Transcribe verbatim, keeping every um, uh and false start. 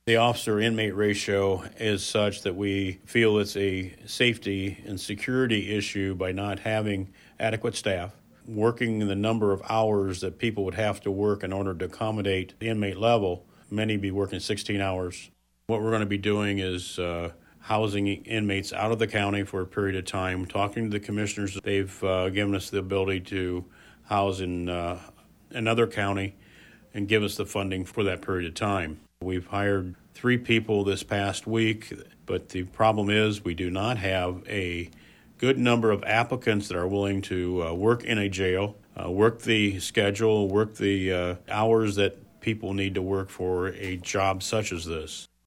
The officer-inmate ratio is such that we feel it's a safety and security issue by not having adequate staff, working the number of hours that people would have to work in order to accommodate the inmate level. Many be working sixteen hours. What we're going to be doing is uh, housing inmates out of the county for a period of time, talking to the commissioners. They've uh, given us the ability to house in uh, another county and give us the funding for that period of time. We've hired three people this past week, but the problem is we do not have a good number of applicants that are willing to uh, work in a jail, uh, work the schedule, work the uh, hours that people need to work for a job such as this.